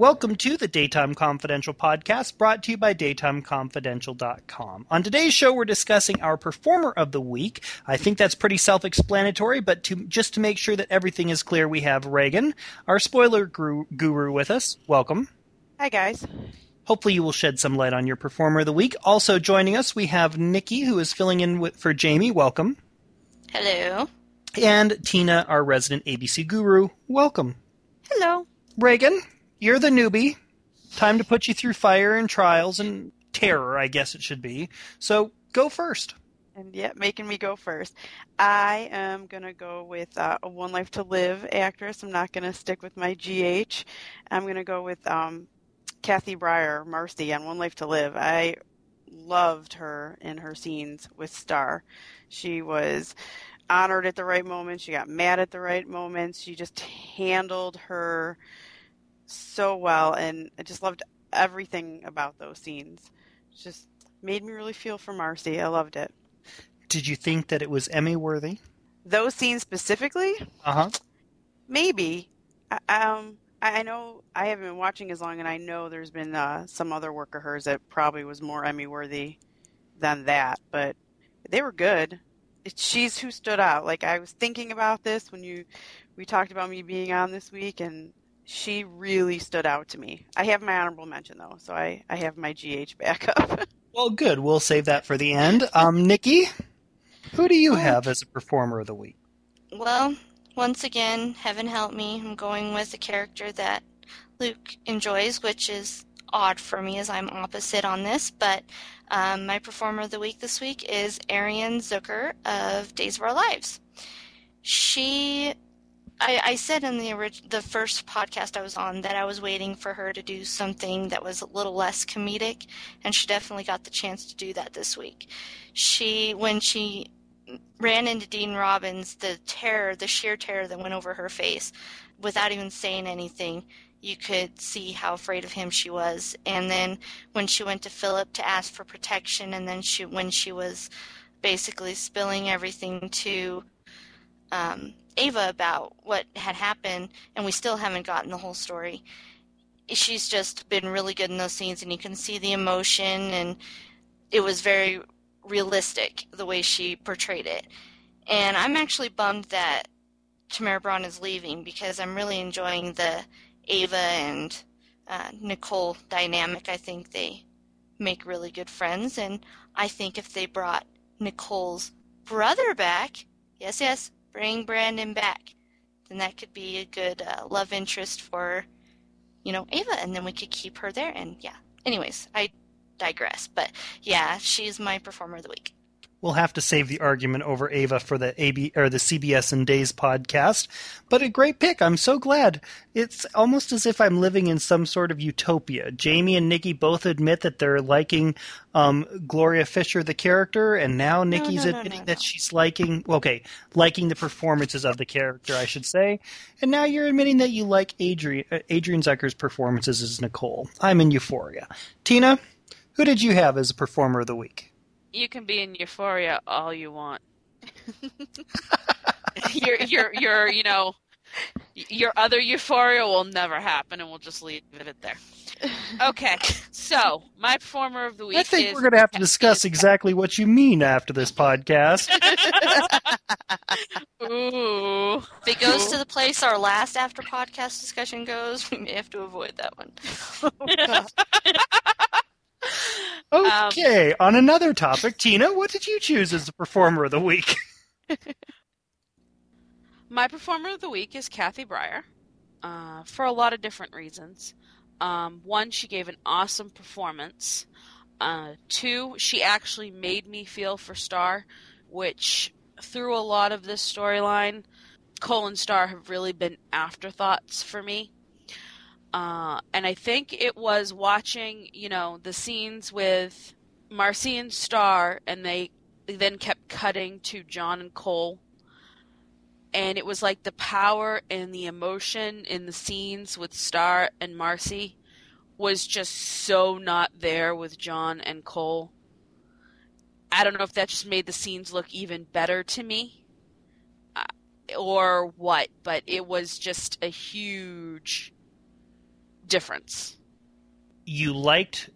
Welcome to the Daytime Confidential podcast, brought to you by DaytimeConfidential.com. On today's show, we're discussing our Performer of the Week. I think that's pretty self-explanatory, but just to make sure that everything is clear, we have Reagan, our spoiler guru, with us. Welcome. Hi, guys. Hopefully you will shed some light on your Performer of the Week. Also joining us, we have Nikki, who is filling in for Jamie. Welcome. Hello. And Tina, our resident ABC guru. Welcome. Hello. Reagan, you're the newbie. Time to put you through fire and trials and terror, I guess it should be. So go first. And yeah, making me go first. I am going to go with a One Life to Live actress. I'm not going to stick with my GH. I'm going to go with Kathy Breyer, Marcy, on One Life to Live. I loved her in her scenes with Star. She was honored at the right moment. She got mad at the right moments. She just handled her so well, and I just loved everything about those scenes. It just made me really feel for Marcy. I loved it. Did you think that it was Emmy worthy? Those scenes specifically? Uh-huh. Maybe. I know I haven't been watching as long, and I know there's been some other work of hers that probably was more Emmy worthy than that, but they were good. She's who stood out. Like, I was thinking about this when we talked about me being on this week, and she really stood out to me. I have my honorable mention, though, so I have my GH backup. Well, good. We'll save that for the end. Nikki, who do you have as a Performer of the Week? Well, once again, heaven help me, I'm going with a character that Luke enjoys, which is odd for me as I'm opposite on this, but my Performer of the Week this week is Ariane Zucker of Days of Our Lives. I said in the first podcast I was on that I was waiting for her to do something that was a little less comedic, and she definitely got the chance to do that this week. When she ran into Dean Robbins, the sheer terror that went over her face, without even saying anything, you could see how afraid of him she was. And then when she went to Philip to ask for protection, and then when she was basically spilling everything to Ava about what had happened, and we still haven't gotten the whole story. She's just been really good in those scenes, and you can see the emotion, and it was very realistic the way she portrayed it. And I'm actually bummed that Tamara Braun is leaving, because I'm really enjoying the Ava and Nicole dynamic. I think they make really good friends, and I think if they brought Nicole's brother back, yes, bring Brandon back, then that could be a good love interest for, Ava, and then we could keep her there. And yeah, anyways, I digress, but yeah, she's my Performer of the Week. We'll have to save the argument over Ava for the CBS and Days podcast, but a great pick. I'm so glad. It's almost as if I'm living in some sort of utopia. Jamie and Nikki both admit that they're liking Gloria Fisher, the character, and now Nikki's admitting that she's liking the performances of the character, I should say. And now you're admitting that you like Adriane Zucker's performances as Nicole. I'm in euphoria. Tina, who did you have as a Performer of the Week? You can be in euphoria all you want. Your other euphoria will never happen, and we'll just leave it there. Okay, so my Performer of the Week. I think we're going to have to discuss exactly what you mean after this podcast. Ooh, if it goes to the place our last after podcast discussion goes, we may have to avoid that one. Okay, on another topic, Tina, what did you choose as the Performer of the Week? My Performer of the Week is Kathy Breyer, for a lot of different reasons. One, she gave an awesome performance. Two, she actually made me feel for Star, which through a lot of this storyline, Cole and Star have really been afterthoughts for me. And I think it was watching, the scenes with Marcy and Star, and they then kept cutting to John and Cole. And it was like the power and the emotion in the scenes with Star and Marcy was just so not there with John and Cole. I don't know if that just made the scenes look even better to me or what, but it was just a huge difference. You liked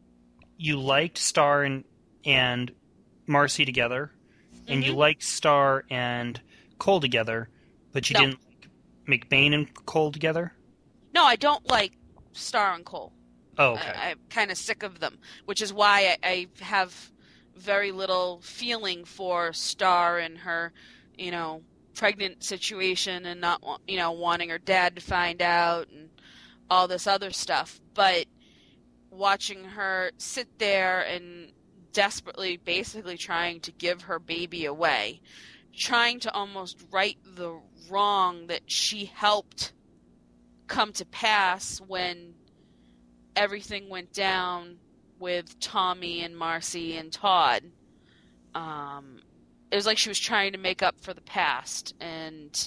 Star and Marcy together, and you liked Star and Cole together, but you didn't like McBain and Cole together? No, I don't like Star and Cole. Oh, okay. I'm kind of sick of them, which is why I have very little feeling for Star and her, pregnant situation and not, wanting her dad to find out and all this other stuff. But watching her sit there and desperately, basically trying to give her baby away, trying to almost right the wrong that she helped come to pass when everything went down with Tommy and Marcy and Todd. It was like she was trying to make up for the past, and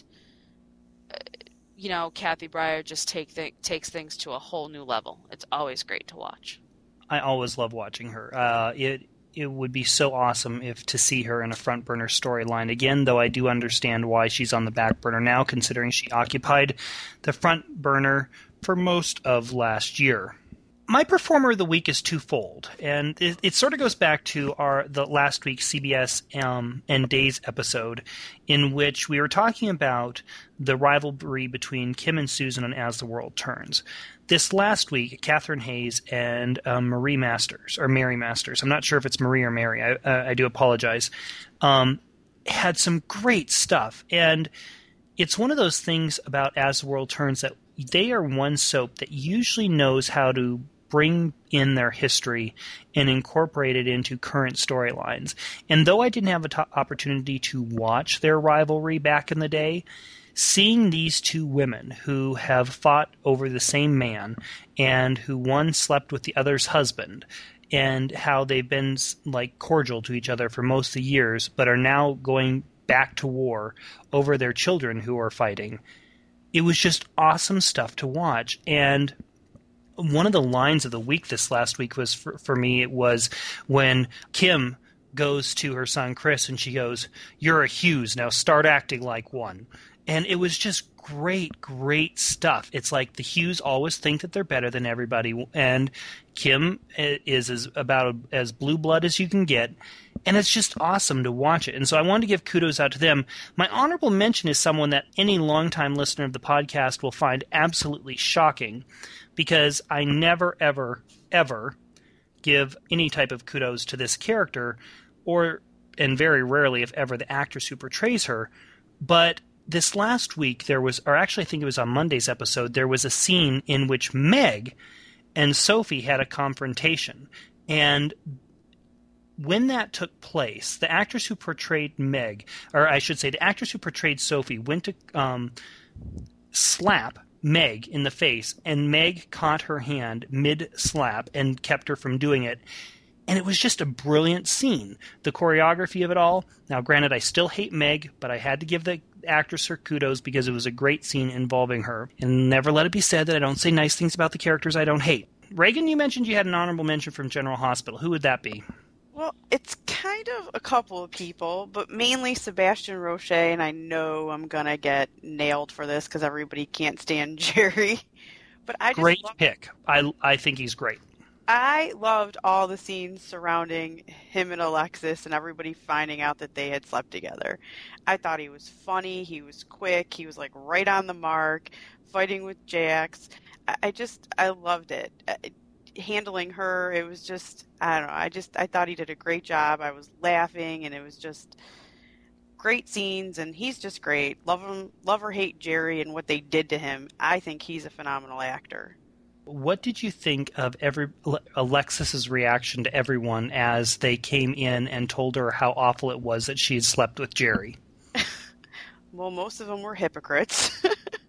Kathy Breyer just takes things to a whole new level. It's always great to watch. I always love watching her. It would be so awesome to see her in a front burner storyline again, though I do understand why she's on the back burner now, considering she occupied the front burner for most of last year. My performer of the week is twofold, and it sort of goes back to the last week's CBS and Days episode, in which we were talking about the rivalry between Kim and Susan on As the World Turns. This last week, Catherine Hayes and Mary Masters, I'm not sure if it's Marie or Mary, I do apologize, had some great stuff. And it's one of those things about As the World Turns that they are one soap that usually knows how to bring in their history and incorporate it into current storylines. And though I didn't have an opportunity to watch their rivalry back in the day, seeing these two women who have fought over the same man and who one slept with the other's husband, and how they've been like cordial to each other for most of the years, but are now going back to war over their children who are fighting, it was just awesome stuff to watch. And one of the lines of the week this last week was, for me, it was when Kim goes to her son Chris and she goes, "You're a Hughes, now start acting like one." And it was just great stuff. It's like the Hughes always think that they're better than everybody, and Kim is about as blue blood as you can get, and it's just awesome to watch it. And so I wanted to give kudos out to them. My honorable mention is someone that any longtime listener of the podcast will find absolutely shocking, because I never, ever give any type of kudos to this character, and very rarely, if ever, the actress who portrays her. But this last week there was, or actually I think it was on Monday's episode, there was a scene in which Meg and Sophie had a confrontation. And when that took place, the actress who portrayed Meg, or I should say the actress who portrayed Sophie, went to slap Meg in the face, and Meg caught her hand mid-slap and kept her from doing it. And it was just a brilliant scene. The choreography of it all. Now, granted, I still hate Meg, but I had to give the actress her kudos because it was a great scene involving her. And never let it be said that I don't say nice things about the characters I don't hate. Reagan, you mentioned you had an honorable mention from General Hospital. Who would that be? Well, it's kind of a couple of people, but mainly Sebastian Roche, and I know I'm going to get nailed for this because everybody can't stand Jerry. But I just great pick. I think he's great. I loved all the scenes surrounding him and Alexis and everybody finding out that they had slept together. I thought he was funny, he was quick, he was like right on the mark, fighting with Jax. I loved it. Handling her, it was just, I don't know, I thought he did a great job. I was laughing, and it was just great scenes, and he's just great. Love or hate Jerry and what they did to him. I think he's a phenomenal actor. What did you think of Alexis's reaction to everyone as they came in and told her how awful it was that she had slept with Jerry? Well, most of them were hypocrites.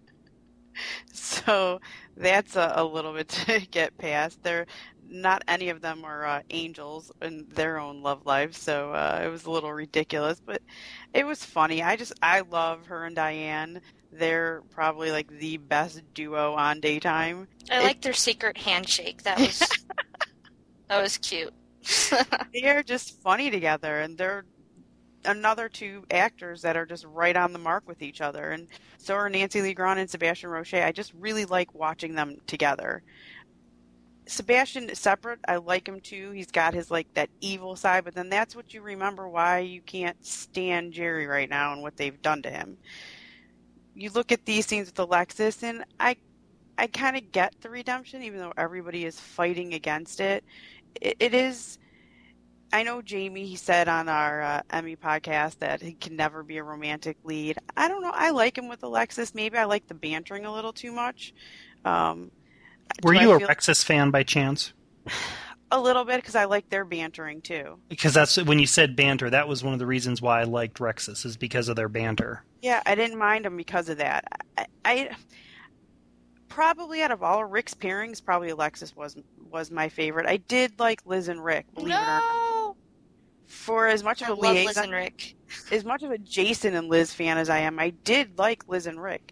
So that's a little bit to get past. Not any of them are angels in their own love lives, so it was a little ridiculous, but it was funny. I love her and Diane. They're probably like the best duo on daytime. I like their secret handshake. That was cute. They're just funny together, and another two actors that are just right on the mark with each other. And so are Nancy Lee Grahn and Sebastian Roche. I just really like watching them together. Sebastian separate, I like him too. He's got his like that evil side, but then that's what you remember why you can't stand Jerry right now and what they've done to him. You look at these scenes with Alexis, and I kind of get the redemption, even though everybody is fighting against it. It is. I know Jamie, he said on our Emmy podcast that he can never be a romantic lead. I don't know. I like him with Alexis. Maybe I like the bantering a little too much. Were you a Rexus fan by chance? A little bit, because I like their bantering too. Because that's when you said banter, that was one of the reasons why I liked Rexus, is because of their banter. Yeah, I didn't mind them because of that. I probably out of all Rick's pairings, probably Alexis was my favorite. I did like Liz and Rick, believe it or not. For as much of a liaison, Liz and Rick. As much of a Jason and Liz fan as I am, I did like Liz and Rick.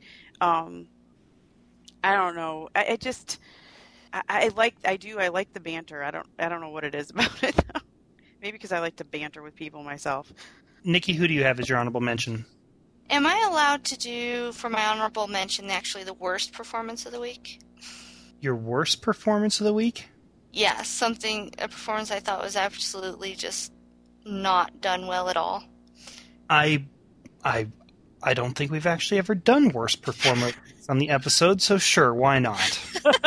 I don't know. I like the banter. I don't know what it is about it though. Maybe because I like to banter with people myself. Nikki, who do you have as your honorable mention? Am I allowed to do, for my honorable mention, actually the worst performance of the week? Your worst performance of the week? Yeah, a performance I thought was absolutely just not done well at all. I don't think we've actually ever done worst performer on the episode, so sure, why not?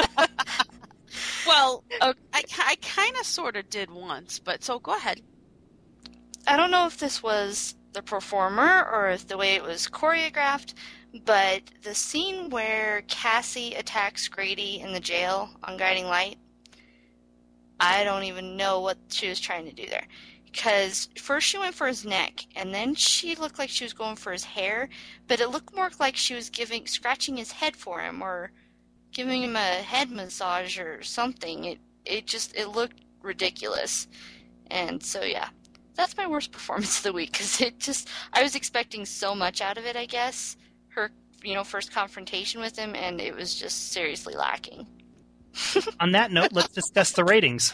Well, I kind of sort of did once, but so go ahead. I don't know if this was the performer or if the way it was choreographed, but the scene where Cassie attacks Grady in the jail on Guiding Light, I don't even know what she was trying to do there. Because first she went for his neck, and then she looked like she was going for his hair, but it looked more like she was scratching his head for him, or giving him a head massage or something. It looked ridiculous. And so, yeah, that's my worst performance of the week, because I was expecting so much out of it, I guess. Her, first confrontation with him, and it was just seriously lacking. On that note, let's discuss the ratings.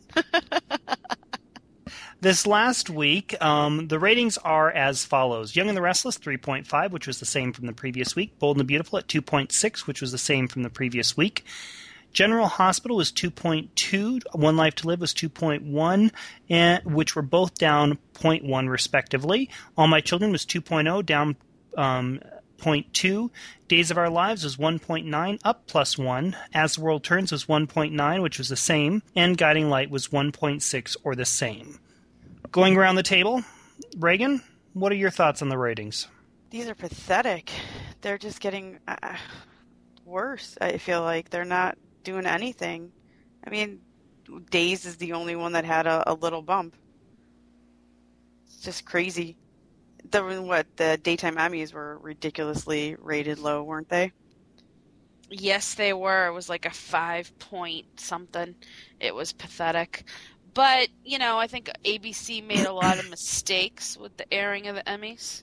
This last week, the ratings are as follows. Young and the Restless, 3.5, which was the same from the previous week. Bold and the Beautiful at 2.6, which was the same from the previous week. General Hospital was 2.2. One Life to Live was 2.1, which were both down 0.1 respectively. All My Children was 2.0, down 0.2. Days of Our Lives was 1.9, up +1. As the World Turns was 1.9, which was the same. And Guiding Light was 1.6, or the same. Going around the table, Reagan, what are your thoughts on the ratings? These are pathetic. They're just getting worse. I feel like they're not doing anything. I mean, Days is the only one that had a little bump. It's just crazy. The daytime Emmys were ridiculously rated low, weren't they? Yes, they were. It was like a 5 point something. It was pathetic. But, I think ABC made a lot of mistakes with the airing of the Emmys.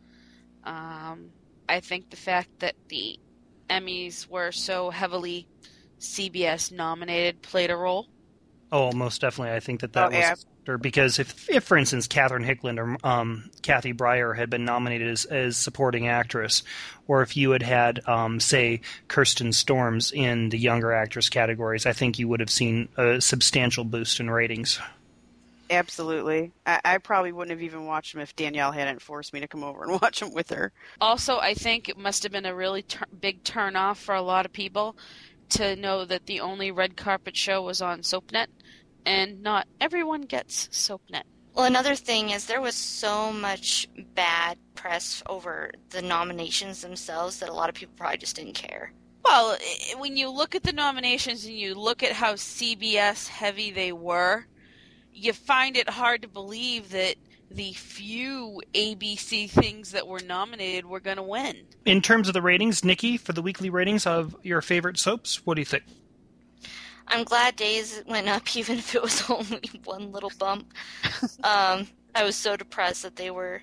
I think the fact that the Emmys were so heavily CBS nominated played a role. Oh, most definitely. I think that was a factor, because if, for instance, Catherine Hickland or Kathy Breyer had been nominated as supporting actress, or if you had say, Kirsten Storms in the younger actress categories, I think you would have seen a substantial boost in ratings. Absolutely. I probably wouldn't have even watched them if Danielle hadn't forced me to come over and watch them with her. Also, I think it must have been a really big turn-off for a lot of people to know that the only red carpet show was on SoapNet, and not everyone gets SoapNet. Well, another thing is there was so much bad press over the nominations themselves that a lot of people probably just didn't care. Well, when you look at the nominations and you look at how CBS heavy they were, you find it hard to believe that the few ABC things that were nominated were going to win. In terms of the ratings, Nikki, for the weekly ratings of your favorite soaps, what do you think? I'm glad Days went up, even if it was only one little bump. I was so depressed that they were,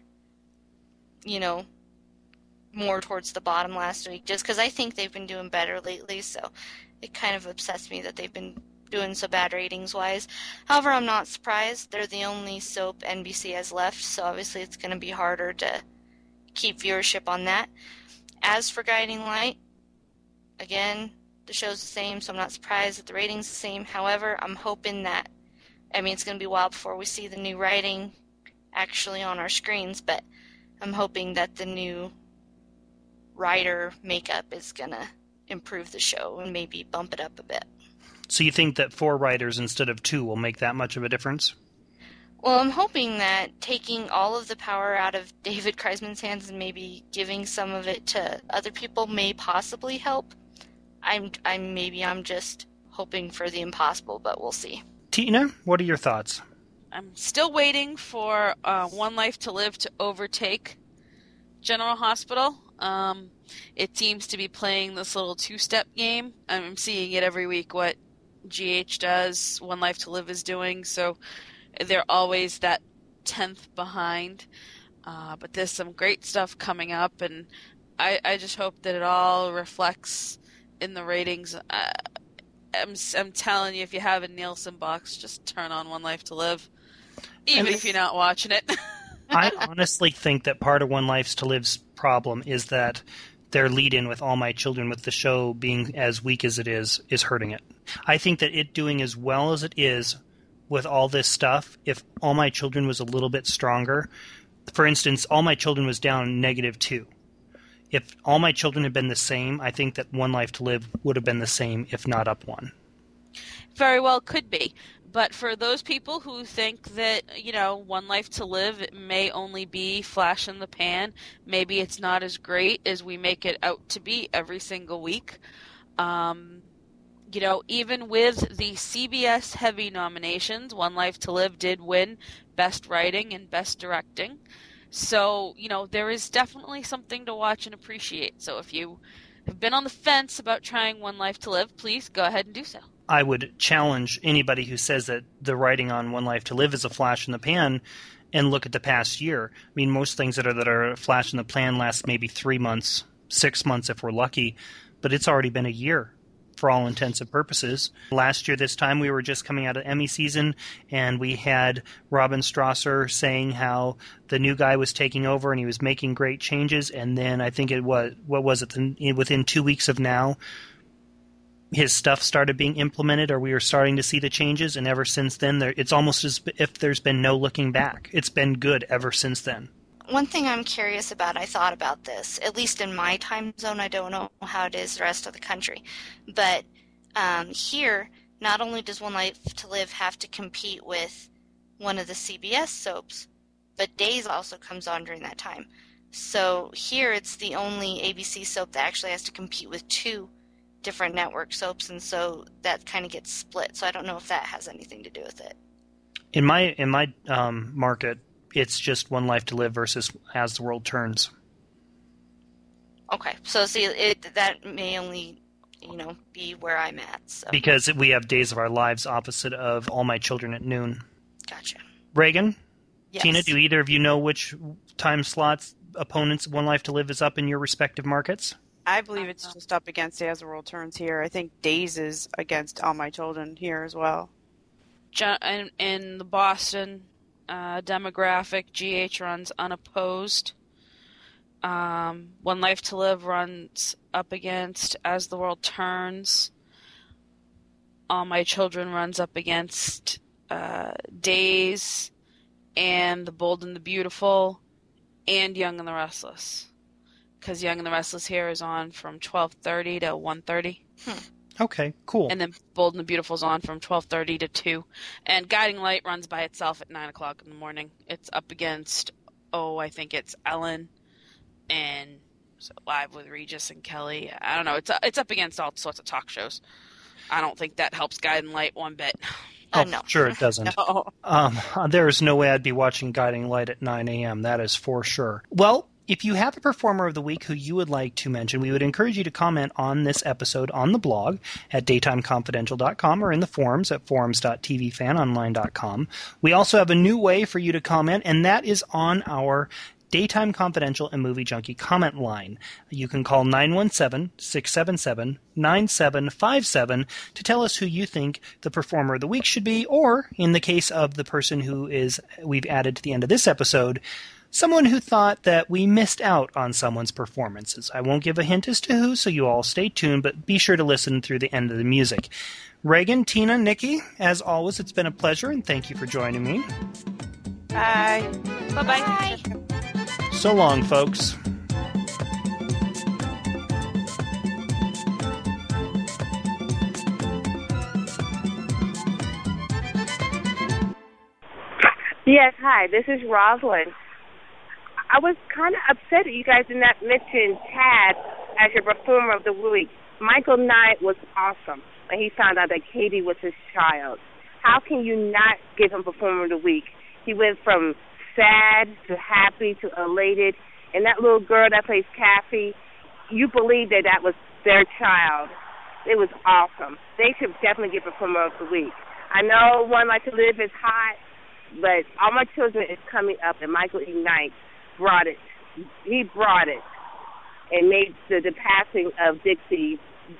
more towards the bottom last week, just because I think they've been doing better lately, so it kind of upsets me that they've been doing so bad ratings-wise. However, I'm not surprised. They're the only soap NBC has left, so obviously it's going to be harder to keep viewership on that. As for Guiding Light, again, the show's the same, so I'm not surprised that the rating's the same. However, I'm hoping that, it's going to be a while before we see the new writing actually on our screens, but I'm hoping that the new writer makeup is going to improve the show and maybe bump it up a bit. So you think that 4 writers instead of 2 will make that much of a difference? Well, I'm hoping that taking all of the power out of David Kreisman's hands and maybe giving some of it to other people may possibly help. I'm just hoping for the impossible, but we'll see. Tina, what are your thoughts? I'm still waiting for One Life to Live to overtake General Hospital. It seems to be playing this little 2-step game. I'm seeing it every week, what GH does, One Life to Live is doing, so they're always that 10th behind. But there's some great stuff coming up, and I just hope that it all reflects in the ratings. I'm telling you, if you have a Nielsen box, just turn on One Life to Live, even if you're not watching it. I honestly think that part of One Life to Live's problem is that their lead-in with All My Children, with the show being as weak as it is hurting it. I think that it doing as well as it is with all this stuff, if All My Children was a little bit stronger, for instance, All My Children was down -2. If All My Children had been the same, I think that One Life to Live would have been the same, if not up 1. Very well could be. But for those people who think that, One Life to Live may only be flash in the pan, maybe it's not as great as we make it out to be every single week. Even with the CBS heavy nominations, One Life to Live did win Best Writing and Best Directing. So, there is definitely something to watch and appreciate. So if you have been on the fence about trying One Life to Live, please go ahead and do so. I would challenge anybody who says that the writing on One Life to Live is a flash in the pan and look at the past year. Most things that are a flash in the pan last maybe 3 months, 6 months if we're lucky, but it's already been a year for all intents and purposes. Last year, this time, we were just coming out of Emmy season, and we had Robin Strasser saying how the new guy was taking over and he was making great changes, and then I think it was, within 2 weeks of now, his stuff started being implemented, or we were starting to see the changes, and ever since then, it's almost as if there's been no looking back. It's been good ever since then. One thing I'm curious about, I thought about this, at least in my time zone, I don't know how it is the rest of the country, but here, not only does One Life to Live have to compete with one of the CBS soaps, but Days also comes on during that time. So here it's the only ABC soap that actually has to compete with 2 different network soaps, and so that kind of gets split. So I don't know if that has anything to do with it. In my market, it's just One Life to Live versus As the World Turns. Okay, so see, that may only be where I'm at. So. Because we have Days of Our Lives opposite of All My Children at noon. Gotcha. Reagan? Yes. Tina, do either of you know which time slots opponents One Life to Live is up in your respective markets? I believe it's just up against As the World Turns here. I think Days is against All My Children here as well. In the Boston demographic, GH runs unopposed. One Life to Live runs up against As the World Turns. All My Children runs up against Days and The Bold and the Beautiful and Young and the Restless. Because Young and the Restless here is on from 12:30 to 1:30. Okay, cool. And then Bold and the Beautiful is on from 12:30 to 2. And Guiding Light runs by itself at 9 o'clock in the morning. It's up against, I think it's Ellen and Live with Regis and Kelly. I don't know. It's up against all sorts of talk shows. I don't think that helps Guiding Light one bit. No. Sure it doesn't. No. There is no way I'd be watching Guiding Light at 9 a.m. That is for sure. Well, if you have a performer of the week who you would like to mention, we would encourage you to comment on this episode on the blog at daytimeconfidential.com or in the forums at forums.tvfanonline.com. We also have a new way for you to comment, and that is on our Daytime Confidential and Movie Junkie comment line. You can call 917-677-9757 to tell us who you think the Performer of the Week should be, or, in the case of the person who we've added to the end of this episode, someone who thought that we missed out on someone's performances. I won't give a hint as to who, so you all stay tuned, but be sure to listen through the end of the music. Reagan, Tina, Nikki, as always, it's been a pleasure, and thank you for joining me. Bye. Bye-bye. So long, folks. Yes, hi, this is Rosalind. I was kind of upset that you guys did not mention Tad as your Performer of the Week. Michael Knight was awesome when he found out that Katie was his child. How can you not give him Performer of the Week? He went from sad to happy to elated. And that little girl that plays Kathy, you believe that was their child. It was awesome. They should definitely get Performer of the Week. I know One Life to Live is hot, but All My Children is coming up, and Michael E. Knight brought it. He brought it and made the passing of Dixie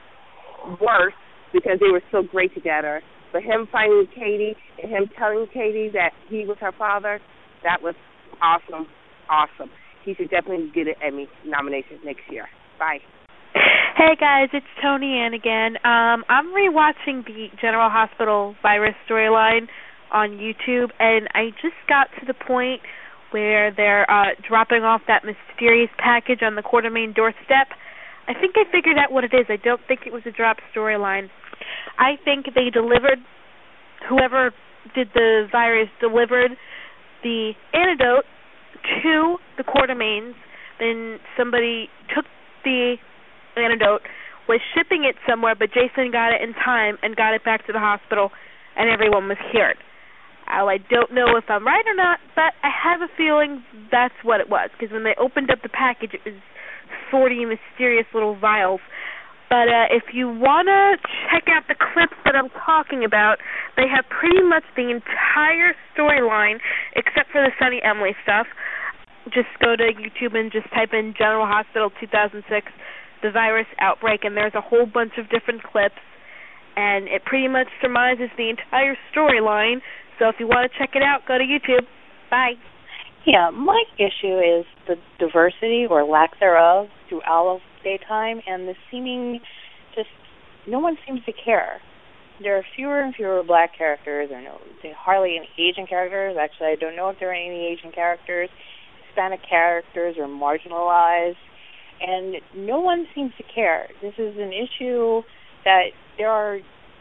worse because they were so great together. But him finding Katie and him telling Katie that he was her father, that was awesome, awesome. He should definitely get an Emmy nomination next year. Bye. Hey guys, it's Tony Ann again. I'm rewatching the General Hospital virus storyline on YouTube, and I just got to the point where they're dropping off that mysterious package on the Quartermaine doorstep. I think I figured out what it is. I don't think it was a drop storyline. I think they delivered, whoever did the virus delivered the antidote to the Quartermaines. Then somebody took the antidote, was shipping it somewhere, but Jason got it in time and got it back to the hospital, and everyone was cured. I don't know if I'm right or not, but I have a feeling that's what it was, because when they opened up the package, it was 40 mysterious little vials. But if you want to check out the clips that I'm talking about, they have pretty much the entire storyline, except for the Sunny Emily stuff. Just go to YouTube and just type in General Hospital 2006, the virus outbreak, and there's a whole bunch of different clips, and it pretty much surmises the entire storyline. So if you want to check it out, go to YouTube. Bye. Yeah, my issue is the diversity or lack thereof throughout of daytime, and the seeming just no one seems to care. There are fewer and fewer black characters, or hardly any Asian characters. Actually, I don't know if there are any Asian characters. Hispanic characters are marginalized, and no one seems to care. This is an issue that there are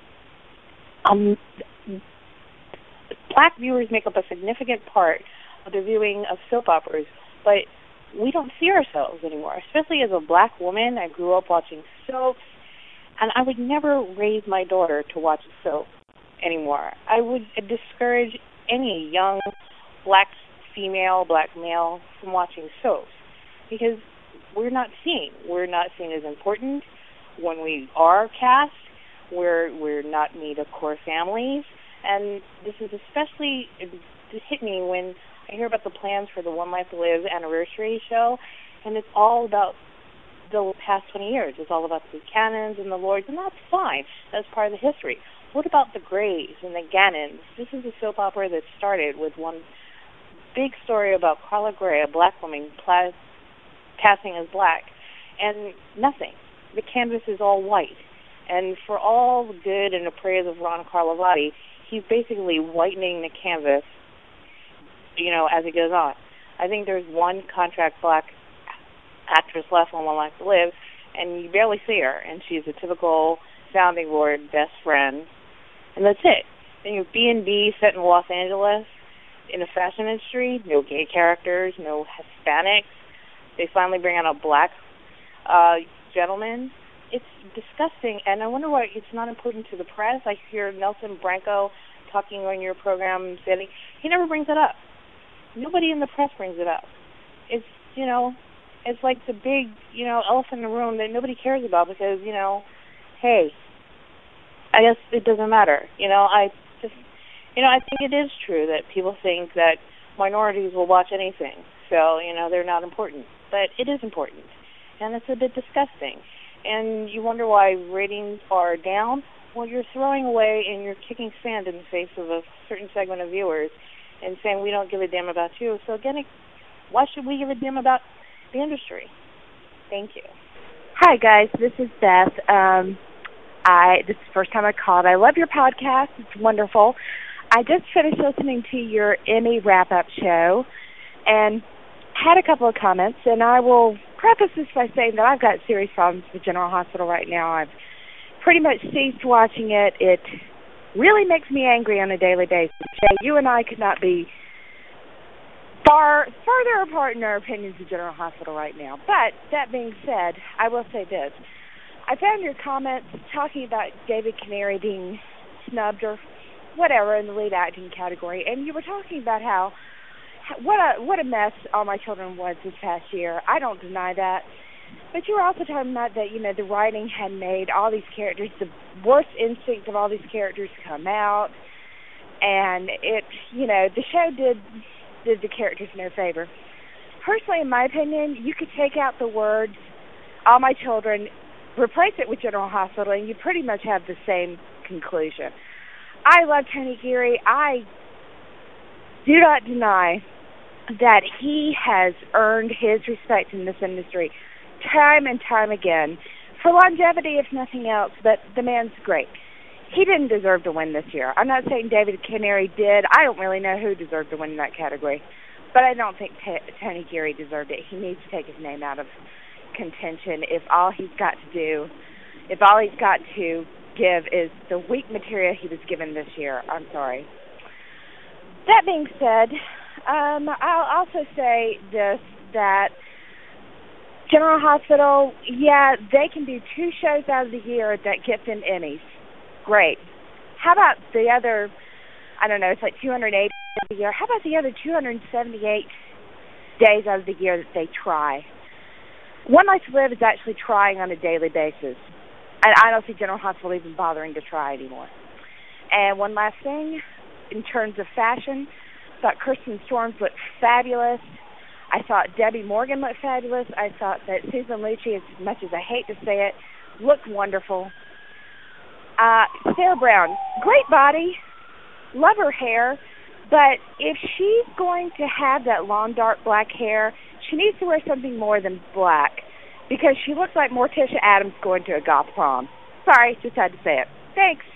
black viewers make up a significant part of the viewing of soap operas, but we don't see ourselves anymore. Especially as a black woman, I grew up watching soaps, and I would never raise my daughter to watch a soap anymore. I would discourage any young black female, black male from watching soaps because we're not seen. We're not seen as important. When we are cast, we're not made of core families. And this is especially hit me when I hear about the plans for the One Life to Live anniversary show, and it's all about the past 20 years. It's all about the Cannons and the Lords, and that's fine. That's part of the history. What about the Greys and the Gannons? This is a soap opera that started with one big story about Carla Gray, a black woman passing as black, and nothing. The canvas is all white. And for all the good and the praise of Ron Carlivati, he's basically whitening the canvas, as it goes on. I think there's one contract black actress left on One Life to Live, and you barely see her, and she's a typical sounding board best friend, and that's it. Then you have B&B set in Los Angeles in the fashion industry, no gay characters, no Hispanics. They finally bring out a black gentleman. It's disgusting, and I wonder why it's not important to the press. I hear Nelson Branco talking on your program, saying he never brings it up. Nobody in the press brings it up. It's, it's like the big, elephant in the room that nobody cares about because, hey, I guess it doesn't matter. I think it is true that people think that minorities will watch anything. so, they're not important. But it is important, and it's a bit disgusting. And you wonder why ratings are down? Well, you're throwing away and you're kicking sand in the face of a certain segment of viewers and saying we don't give a damn about you. So again, why should we give a damn about the industry? Thank you. Hi, guys. This is Beth. This is the first time I called. I love your podcast. It's wonderful. I just finished listening to your Emmy wrap-up show and had a couple of comments, and I will preface this by saying that I've got serious problems with General Hospital right now. I've pretty much ceased watching it. It really makes me angry on a daily basis. Jay, you and I could not be further apart in our opinions of General Hospital right now. But that being said, I will say this. I found your comments talking about David Canary being snubbed or whatever in the lead acting category, and you were talking about how what a mess All My Children was this past year. I don't deny that. But you were also talking about that, the writing had made all these characters, the worst instinct of all these characters come out, and the show did the characters no favor. Personally, in my opinion, you could take out the words All My Children, replace it with General Hospital, and you pretty much have the same conclusion. I love Tony Geary. I do not deny that he has earned his respect in this industry time and time again for longevity, if nothing else, but the man's great. He didn't deserve to win this year. I'm not saying David Canary did. I don't really know who deserved to win in that category, but I don't think Tony Geary deserved it. He needs to take his name out of contention if all he's got to give is the weak material he was given this year. I'm sorry. That being said, I'll also say this, that General Hospital, they can do 2 shows out of the year that get them Emmys. Great. How about the other, it's like 280 of the year. How about the other 278 days out of the year that they try? One Life to Live is actually trying on a daily basis. And I don't see General Hospital even bothering to try anymore. And one last thing, in terms of fashion, I thought Kirsten Storms looked fabulous. I thought Debbie Morgan looked fabulous. I thought that Susan Lucci, as much as I hate to say it, looked wonderful. Sarah Brown, great body, love her hair, but if she's going to have that long, dark black hair, she needs to wear something more than black, because she looks like Morticia Adams going to a goth prom. Sorry, just had to say it. Thanks.